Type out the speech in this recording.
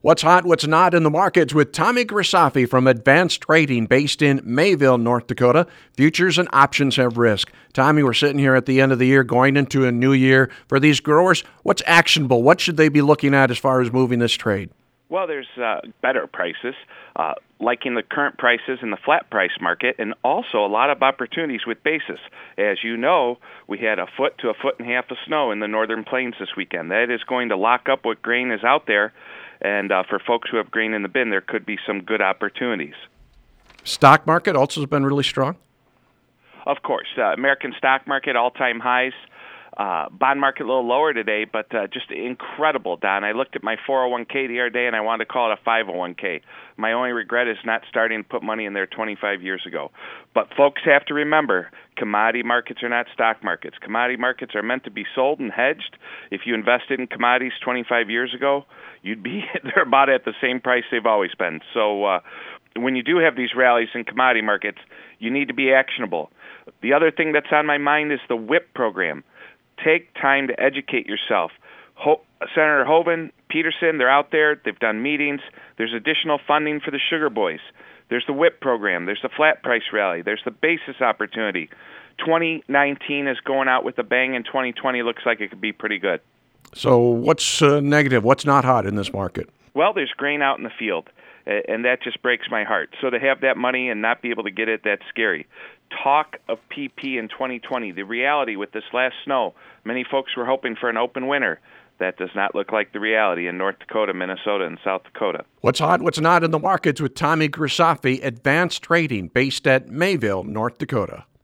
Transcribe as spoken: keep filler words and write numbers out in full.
What's hot, what's not in the markets with Tommy Grisafi from Advanced Trading based in Mayville, North Dakota. Futures and options have risk. Tommy, we're sitting here at the end of the year going into a new year. For these growers, what's actionable? What should they be looking at as far as moving this trade? Well, there's uh, better prices, uh, liking the current prices in the flat price market, and also a lot of opportunities with basis. As you know, we had a foot to a foot and a half of snow in the northern plains this weekend. That is going to lock up what grain is out there, and uh, for folks who have grain in the bin, there could be some good opportunities. Stock market also has been really strong? Of course. Uh, American stock market, all-time highs. Uh, bond market a little lower today, but uh, just incredible, Don. I looked at my four oh one k the other day, and I wanted to call it a five oh one k. My only regret is not starting to put money in there twenty-five years ago. But folks have to remember, commodity markets are not stock markets. Commodity markets are meant to be sold and hedged. If you invested in commodities twenty-five years ago, you'd be they're about at the same price they've always been. So uh, when you do have these rallies in commodity markets, you need to be actionable. The other thing that's on my mind is the WHIP program. Take time to educate yourself. Ho- Senator Hoeven, Peterson, they're out there. They've done meetings. There's additional funding for the Sugar Boys. There's the WHIP program. There's the flat price rally. There's the basis opportunity. twenty nineteen is going out with a bang, and twenty twenty looks like it could be pretty good. So what's uh, negative? What's not hot in this market? Well, there's grain out in the field, and that just breaks my heart. So to have that money and not be able to get it, that's scary. Talk of P P in twenty twenty. The reality with this last snow, many folks were hoping for an open winter. That does not look like the reality in North Dakota, Minnesota, and South Dakota. What's hot, what's not in the markets with Tommy Grisafi, Advanced Trading, based at Mayville, North Dakota.